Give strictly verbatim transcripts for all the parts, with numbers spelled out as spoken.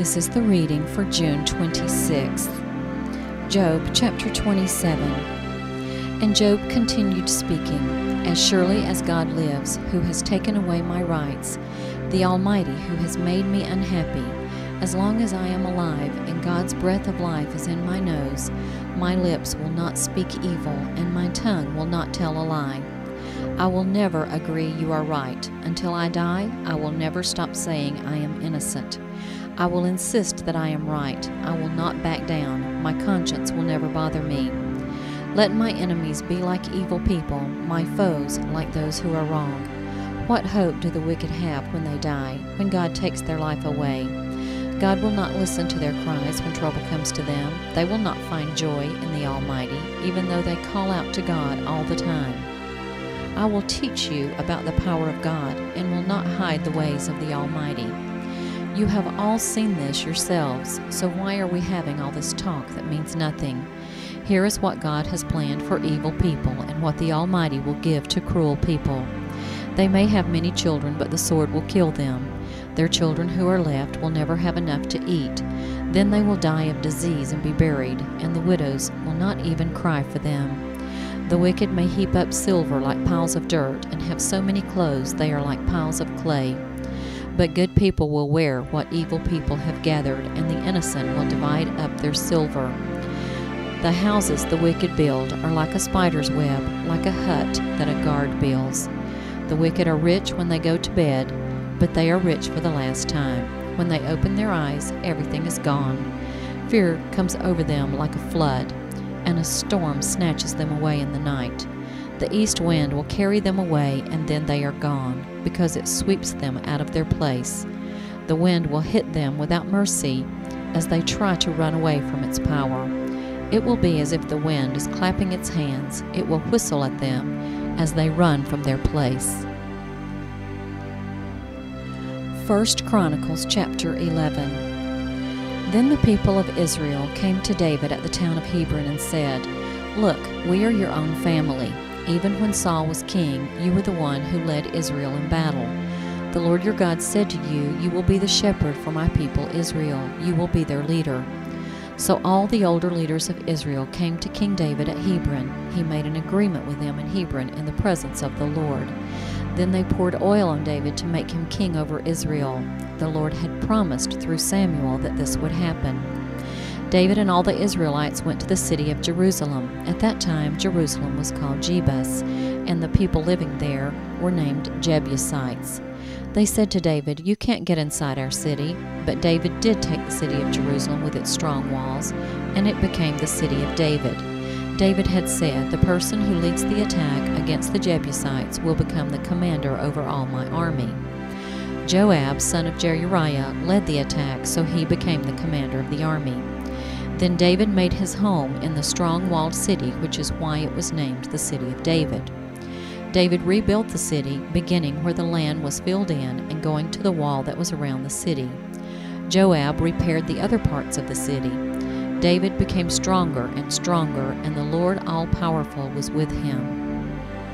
This is the reading for June twenty-sixth. Job chapter twenty-seven. And Job continued speaking, "As surely as God lives, who has taken away my rights, the Almighty who has made me unhappy, as long as I am alive and God's breath of life is in my nose, my lips will not speak evil and my tongue will not tell a lie. I will never agree you are right. Until I die, I will never stop saying I am innocent. I will insist that I am right. I will not back down. My conscience will never bother me. Let my enemies be like evil people, my foes like those who are wrong. What hope do the wicked have when they die, when God takes their life away? God will not listen to their cries when trouble comes to them. They will not find joy in the Almighty, even though they call out to God all the time. I will teach you about the power of God and will not hide the ways of the Almighty. You have all seen this yourselves, so why are we having all this talk that means nothing? Here is what God has planned for evil people and what the Almighty will give to cruel people. They may have many children, but the sword will kill them. Their children who are left will never have enough to eat. Then they will die of disease and be buried, and the widows will not even cry for them. The wicked may heap up silver like piles of dirt and have so many clothes they are like piles of clay. But good people will wear what evil people have gathered, and the innocent will divide up their silver. The houses the wicked build are like a spider's web, like a hut that a guard builds. The wicked are rich when they go to bed, but they are rich for the last time. When they open their eyes, everything is gone. Fear comes over them like a flood, and a storm snatches them away in the night. The east wind will carry them away, and then they are gone, because it sweeps them out of their place. The wind will hit them without mercy as they try to run away from its power. It will be as if the wind is clapping its hands. It will whistle at them as they run from their place. First Chronicles chapter eleven. Then the people of Israel came to David at the town of Hebron and said, "Look, we are your own family. Even when Saul was king, you were the one who led Israel in battle. The Lord your God said to you, 'You will be the shepherd for my people Israel. You will be their leader.'" So all the older leaders of Israel came to King David at Hebron. He made an agreement with them in Hebron in the presence of the Lord. Then they poured oil on David to make him king over Israel. The Lord had promised through Samuel that this would happen. David and all the Israelites went to the city of Jerusalem. At that time, Jerusalem was called Jebus, and the people living there were named Jebusites. They said to David, "You can't get inside our city." But David did take the city of Jerusalem with its strong walls, and it became the city of David. David had said, "The person who leads the attack against the Jebusites will become the commander over all my army." Joab, son of Jeruiah, led the attack, so he became the commander of the army. Then David made his home in the strong walled city, which is why it was named the City of David. David rebuilt the city, beginning where the land was filled in and going to the wall that was around the city. Joab repaired the other parts of the city. David became stronger and stronger, and the Lord all-powerful was with him.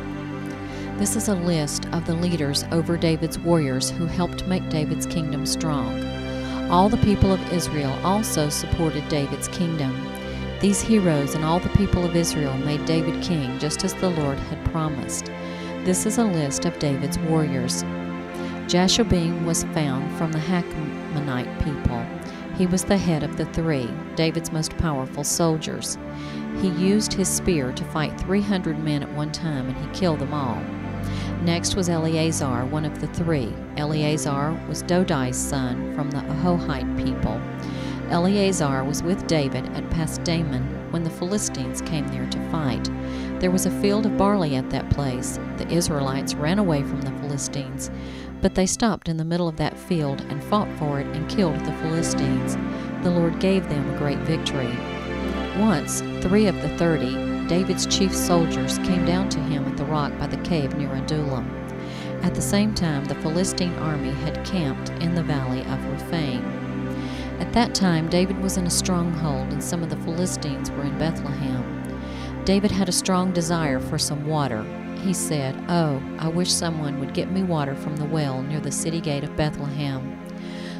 This is a list of the leaders over David's warriors who helped make David's kingdom strong. All the people of Israel also supported David's kingdom. These heroes and all the people of Israel made David king, just as the Lord had promised. This is a list of David's warriors. Jashobeam was found from the Hachmonite people. He was the head of the three, David's most powerful soldiers. He used his spear to fight three hundred men at one time, and he killed them all. Next was Eleazar, one of the three. Eleazar was Dodai's son from the Ahohite people. Eleazar was with David at Pasdammim when the Philistines came there to fight. There was a field of barley at that place. The Israelites ran away from the Philistines, but they stopped in the middle of that field and fought for it and killed the Philistines. The Lord gave them a great victory. Once, three of the thirty, David's chief soldiers, came down to him at the rock by the cave near Adullam. At the same time, the Philistine army had camped in the valley of Rephaim. At that time, David was in a stronghold, and some of the Philistines were in Bethlehem. David had a strong desire for some water. He said, "Oh, I wish someone would get me water from the well near the city gate of Bethlehem."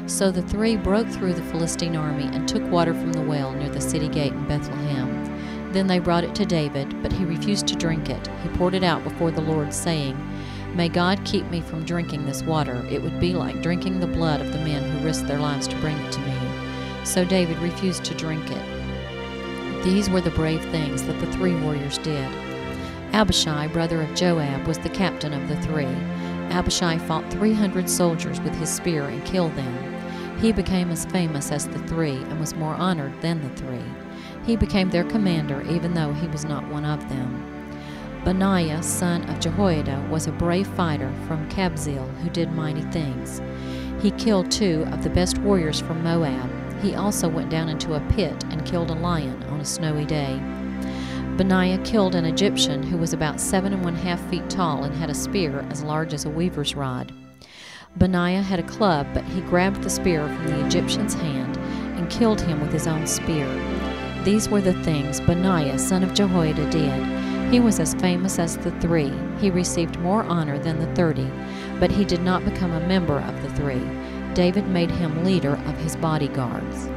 So the three broke through the Philistine army and took water from the well near the city gate in Bethlehem. Then they brought it to David, but he refused to drink it. He poured it out before the Lord, saying, "May God keep me from drinking this water. It would be like drinking the blood of the men who risked their lives to bring it to me." So David refused to drink it. These were the brave things that the three warriors did. Abishai, brother of Joab, was the captain of the three. Abishai fought three hundred soldiers with his spear and killed them. He became as famous as the three and was more honored than the three. He became their commander, even though he was not one of them. Benaiah, son of Jehoiada, was a brave fighter from Kabzeel who did mighty things. He killed two of the best warriors from Moab. He also went down into a pit and killed a lion on a snowy day. Benaiah killed an Egyptian who was about seven and one half feet tall and had a spear as large as a weaver's rod. Benaiah had a club, but he grabbed the spear from the Egyptian's hand and killed him with his own spear. These were the things Benaiah, son of Jehoiada, did. He was as famous as the three. He received more honor than the thirty, but he did not become a member of the three. David made him leader of his bodyguards.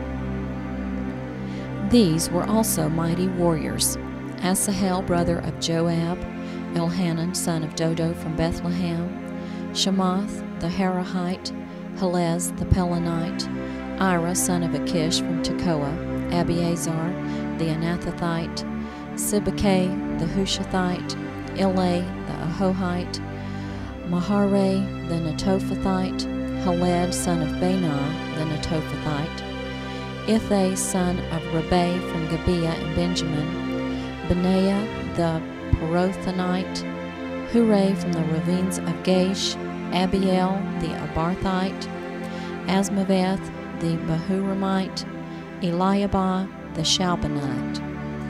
These were also mighty warriors: Asahel, brother of Joab; Elhanan, son of Dodo from Bethlehem; Shemoth, the Harahite; Helez, the Pelonite; Ira, son of Achish from Tekoa; Abiezar, the Anathothite; Sibbecai, the Hushathite; Ilai, the Ahohite; Maharai, the Netophathite; Heled, son of Baanah, the Netophathite; Ithai, son of Rabai from Gibeah and Benjamin; Benaiah, the Pirathonite; Hurai from the ravines of Gaish; Abiel, the Abarthite; Asmaveth, the Bahuramite; Eliabah, the Shalbanite.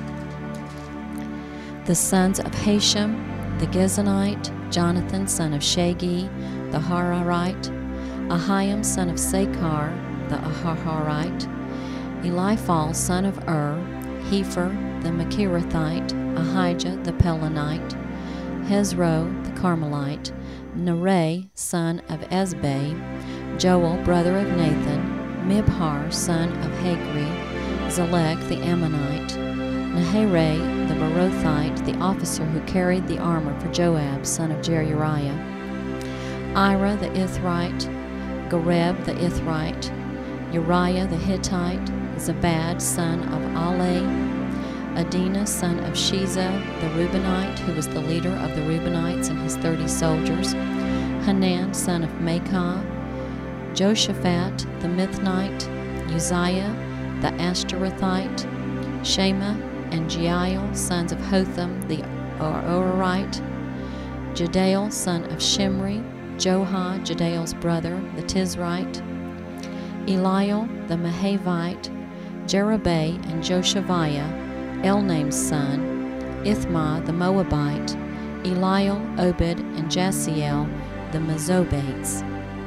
The sons of Hashem, the Gizonite; Jonathan, son of Shagi, the Hararite; Ahiam, son of Sakar, the Aharite; Eliphal, son of Ur; Hepher, the Machirathite; Ahijah, the Pelonite; Hezro, the Carmelite; Nerai, son of Ezbai; Joel, brother of Nathan; Mibhar, son of Hagri; Zelek, the Ammonite; Naharai, the Berothite, the officer who carried the armor for Joab, son of Jeruiah; Ira, the Ithrite; Gareb, the Ithrite; Uriah, the Hittite; Zabad, son of Alai; Adinah, son of Shiza, the Reubenite, who was the leader of the Reubenites and his thirty soldiers; Hanan, son of Maacah; Joshaphat, the Mithnite; Uzziah, the Ashtarothite; Shema and Jeiel, sons of Hotham, the Ororite; Jediel, son of Shimri; Johah, Jediel's brother, the Tizrite; Eliel, the Mahavite; Jerubbaal and Joshaviah, Elnaam's son; Ithmah, the Moabite; Eliel, Obed, and Jasiel, the Mezobates.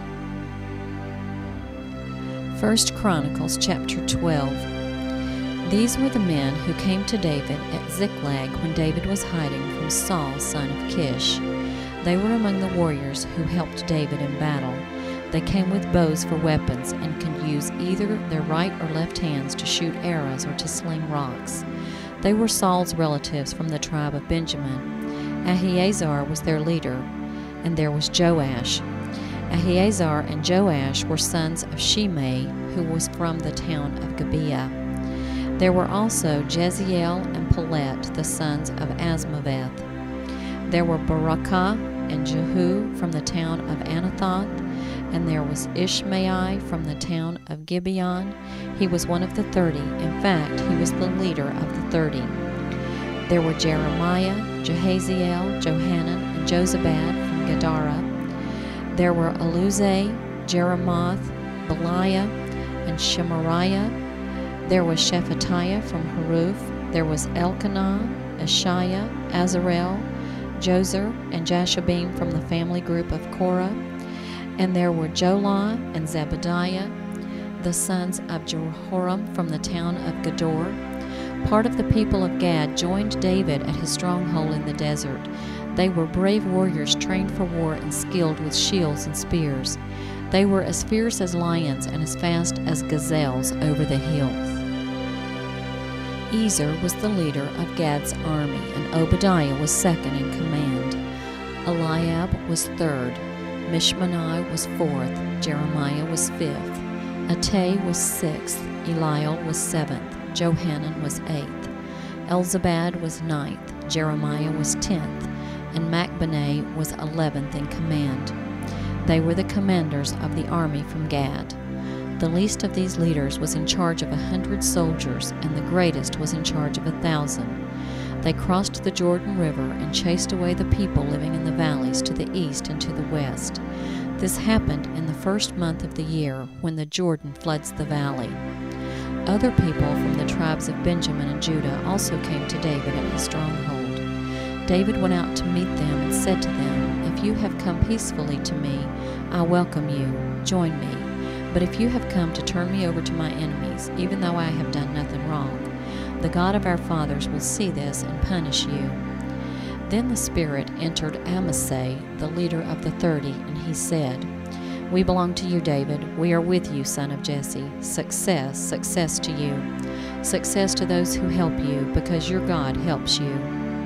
First Chronicles chapter twelve. These were the men who came to David at Ziklag when David was hiding from Saul, son of Kish. They were among the warriors who helped David in battle. They came with bows for weapons and could use either their right or left hands to shoot arrows or to sling rocks. They were Saul's relatives from the tribe of Benjamin. Ahiezer was their leader, and there was Joash. Ahiezer and Joash were sons of Shimei, who was from the town of Gibeah. There were also Jeziel and Pelet, the sons of Asmaveth. There were Barakah and Jehu from the town of Anathoth, and there was Ishmael from the town of Gibeon. He was one of the thirty. In fact, he was the leader of the thirty. There were Jeremiah, Jehaziel, Johanan, and Jozabad from Gadara. There were Eluzai, Jeremoth, Beliah, and Shemariah. There was Shephatiah from Haruph. There was Elkanah, Ashiah, Azarel, Jozer, and Jashabim from the family group of Korah. And there were Jolah and Zebadiah, the sons of Jehoram from the town of Gedor. Part of the people of Gad joined David at his stronghold in the desert. They were brave warriors trained for war and skilled with shields and spears. They were as fierce as lions and as fast as gazelles over the hills. Ezer was the leader of Gad's army, and Obadiah was second in command. Eliab was third. Mishmani was fourth. Jeremiah was fifth. Attai was sixth. Eliel was seventh. Johanan was eighth. Elzabad was ninth. Jeremiah was tenth. And Machbenai was eleventh in command. They were the commanders of the army from Gad. The least of these leaders was in charge of a hundred soldiers, and the greatest was in charge of a thousand. They crossed the Jordan River and chased away the people living in the valleys to the east and to the west. This happened in the first month of the year, when the Jordan floods the valley. Other people from the tribes of Benjamin and Judah also came to David at his stronghold. David went out to meet them and said to them, "If you have come peacefully to me, I welcome you. Join me. But if you have come to turn me over to my enemies, even though I have done nothing wrong, the God of our fathers will see this and punish you." Then the Spirit entered Amasai, the leader of the thirty, and he said, "We belong to you, David. We are with you, son of Jesse. Success, success to you. Success to those who help you, because your God helps you."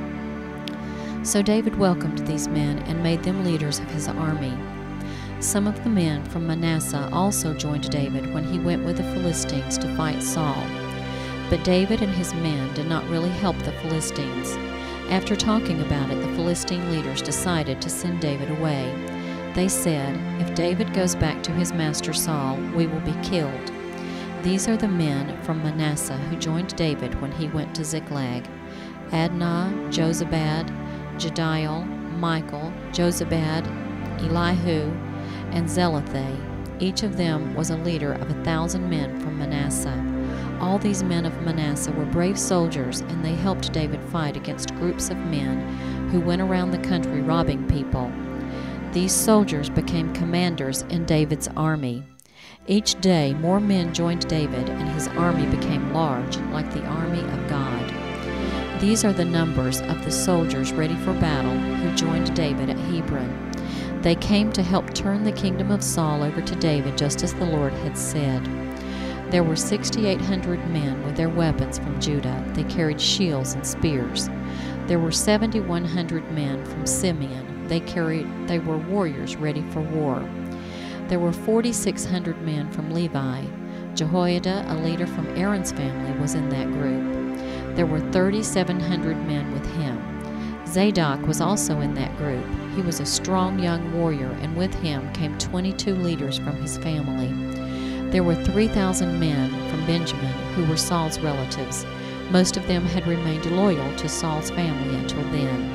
So David welcomed these men and made them leaders of his army. Some of the men from Manasseh also joined David when he went with the Philistines to fight Saul. But David and his men did not really help the Philistines. After talking about it, the Philistine leaders decided to send David away. They said, "If David goes back to his master Saul, we will be killed." These are the men from Manasseh who joined David when he went to Ziklag: Adnah, Jozabad, Jediel, Michael, Jozabad, Elihu, and Zelathai. Each of them was a leader of a thousand men from Manasseh. All these men of Manasseh were brave soldiers, and they helped David fight against groups of men who went around the country robbing people. These soldiers became commanders in David's army. Each day more men joined David, and his army became large, like the army of God. These are the numbers of the soldiers ready for battle who joined David at Hebron. They came to help turn the kingdom of Saul over to David, just as the Lord had said. There were sixty-eight hundred men with their weapons from Judah. They carried shields and spears. There were seventy-one hundred men from Simeon. They carried, they were warriors ready for war. There were forty-six hundred men from Levi. Jehoiada, a leader from Aaron's family, was in that group. There were thirty-seven hundred men with him. Zadok was also in that group. He was a strong young warrior, and with him came twenty-two leaders from his family. There were three thousand men from Benjamin who were Saul's relatives. Most of them had remained loyal to Saul's family until then.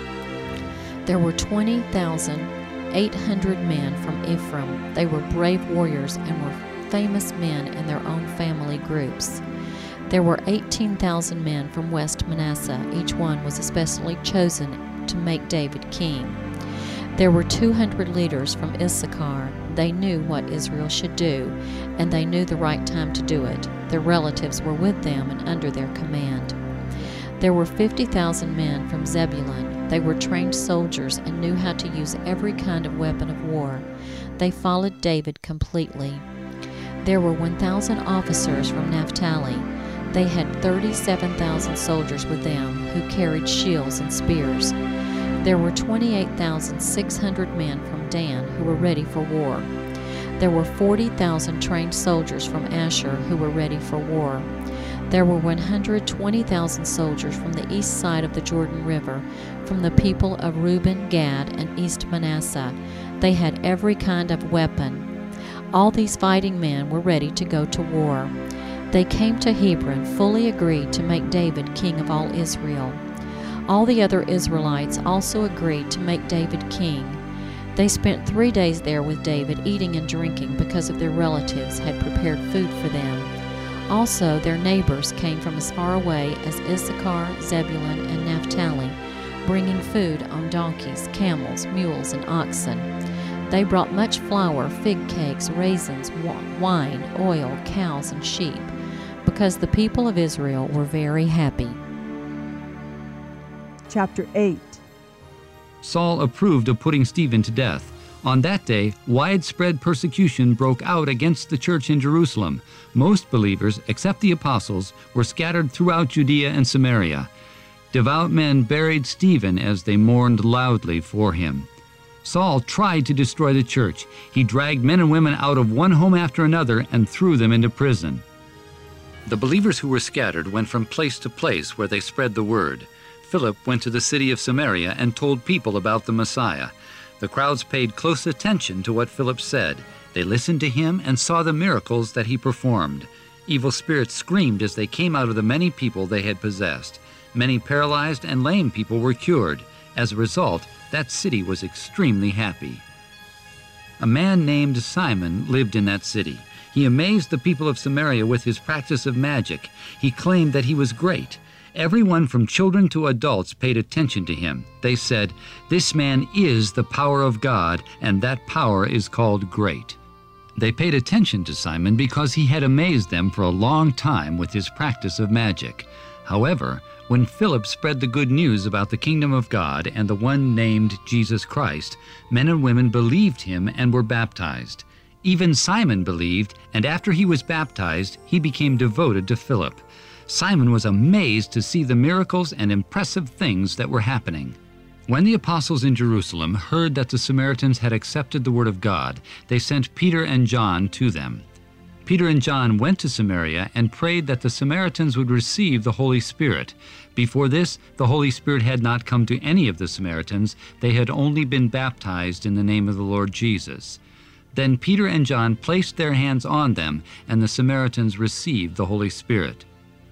There were twenty thousand eight hundred men from Ephraim. They were brave warriors and were famous men in their own family groups. There were eighteen thousand men from West Manasseh. Each one was especially chosen to make David king. There were two hundred leaders from Issachar. They knew what Israel should do, and they knew the right time to do it. Their relatives were with them and under their command. There were fifty thousand men from Zebulun. They were trained soldiers and knew how to use every kind of weapon of war. They followed David completely. There were one thousand officers from Naphtali. They had thirty-seven thousand soldiers with them who carried shields and spears. There were twenty-eight thousand six hundred men from Dan who were ready for war. There were forty thousand trained soldiers from Asher who were ready for war. There were one hundred twenty thousand soldiers from the east side of the Jordan River, from the people of Reuben, Gad, and East Manasseh. They had every kind of weapon. All these fighting men were ready to go to war. They came to Hebron, fully agreed to make David king of all Israel. All the other Israelites also agreed to make David king. They spent three days there with David, eating and drinking, because of their relatives had prepared food for them. Also, their neighbors came from as far away as Issachar, Zebulun, and Naphtali, bringing food on donkeys, camels, mules, and oxen. They brought much flour, fig cakes, raisins, wine, oil, cows, and sheep, because the people of Israel were very happy. Chapter eight. Saul approved of putting Stephen to death. On that day, widespread persecution broke out against the church in Jerusalem. Most believers, except the apostles, were scattered throughout Judea and Samaria. Devout men buried Stephen as they mourned loudly for him. Saul tried to destroy the church. He dragged men and women out of one home after another and threw them into prison. The believers who were scattered went from place to place where they spread the word. Philip went to the city of Samaria and told people about the Messiah. The crowds paid close attention to what Philip said. They listened to him and saw the miracles that he performed. Evil spirits screamed as they came out of the many people they had possessed. Many paralyzed and lame people were cured. As a result, that city was extremely happy. A man named Simon lived in that city. He amazed the people of Samaria with his practice of magic. He claimed that he was great. Everyone from children to adults paid attention to him. They said, "This man is the power of God, and that power is called great." They paid attention to Simon because he had amazed them for a long time with his practice of magic. However, when Philip spread the good news about the kingdom of God and the one named Jesus Christ, men and women believed him and were baptized. Even Simon believed, and after he was baptized, he became devoted to Philip. Simon was amazed to see the miracles and impressive things that were happening. When the apostles in Jerusalem heard that the Samaritans had accepted the word of God, they sent Peter and John to them. Peter and John went to Samaria and prayed that the Samaritans would receive the Holy Spirit. Before this, the Holy Spirit had not come to any of the Samaritans. They had only been baptized in the name of the Lord Jesus. Then Peter and John placed their hands on them, and the Samaritans received the Holy Spirit.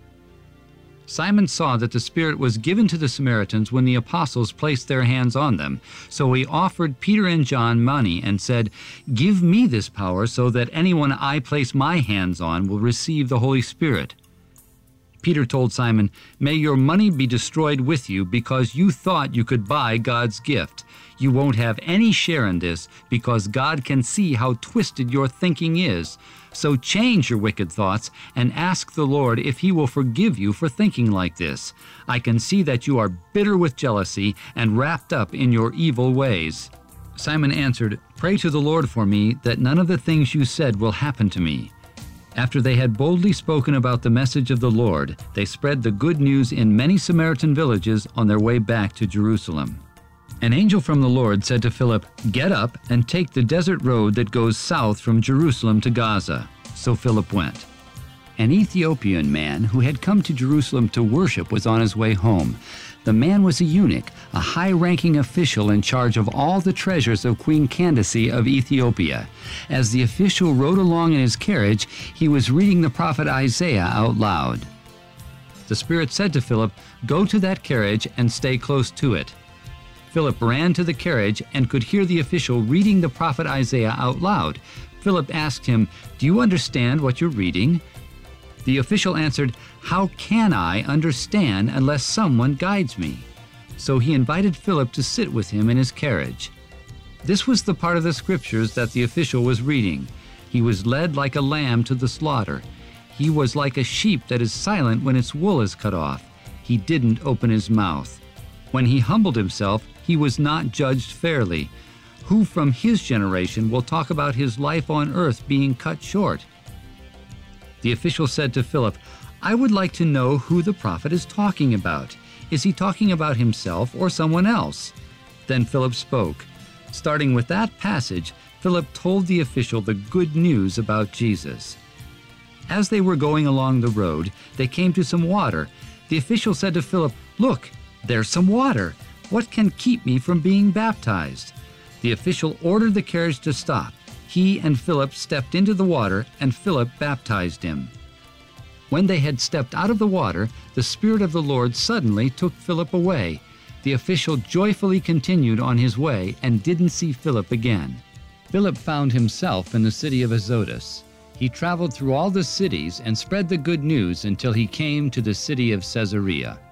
Simon saw that the Spirit was given to the Samaritans when the apostles placed their hands on them. So he offered Peter and John money and said, "Give me this power so that anyone I place my hands on will receive the Holy Spirit." Peter told Simon, "May your money be destroyed with you because you thought you could buy God's gift. You won't have any share in this because God can see how twisted your thinking is. So change your wicked thoughts and ask the Lord if he will forgive you for thinking like this. I can see that you are bitter with jealousy and wrapped up in your evil ways." Simon answered, "Pray to the Lord for me that none of the things you said will happen to me." After they had boldly spoken about the message of the Lord, they spread the good news in many Samaritan villages on their way back to Jerusalem. An angel from the Lord said to Philip, "Get up and take the desert road that goes south from Jerusalem to Gaza." So Philip went. An Ethiopian man who had come to Jerusalem to worship was on his way home. The man was a eunuch, a high-ranking official in charge of all the treasures of Queen Candace of Ethiopia. As the official rode along in his carriage, he was reading the prophet Isaiah out loud. The Spirit said to Philip, "Go to that carriage and stay close to it." Philip ran to the carriage and could hear the official reading the prophet Isaiah out loud. Philip asked him, "Do you understand what you're reading?" The official answered, "How can I understand unless someone guides me?" So he invited Philip to sit with him in his carriage. This was the part of the scriptures that the official was reading. He was led like a lamb to the slaughter. He was like a sheep that is silent when its wool is cut off. He didn't open his mouth. When he humbled himself, he was not judged fairly. Who from his generation will talk about his life on earth being cut short? The official said to Philip, "I would like to know who the prophet is talking about. Is he talking about himself or someone else?" Then Philip spoke. Starting with that passage, Philip told the official the good news about Jesus. As they were going along the road, they came to some water. The official said to Philip, "Look, there's some water. What can keep me from being baptized?" The official ordered the carriage to stop. He and Philip stepped into the water, and Philip baptized him. When they had stepped out of the water, the Spirit of the Lord suddenly took Philip away. The official joyfully continued on his way and didn't see Philip again. Philip found himself in the city of Azotus. He traveled through all the cities and spread the good news until he came to the city of Caesarea.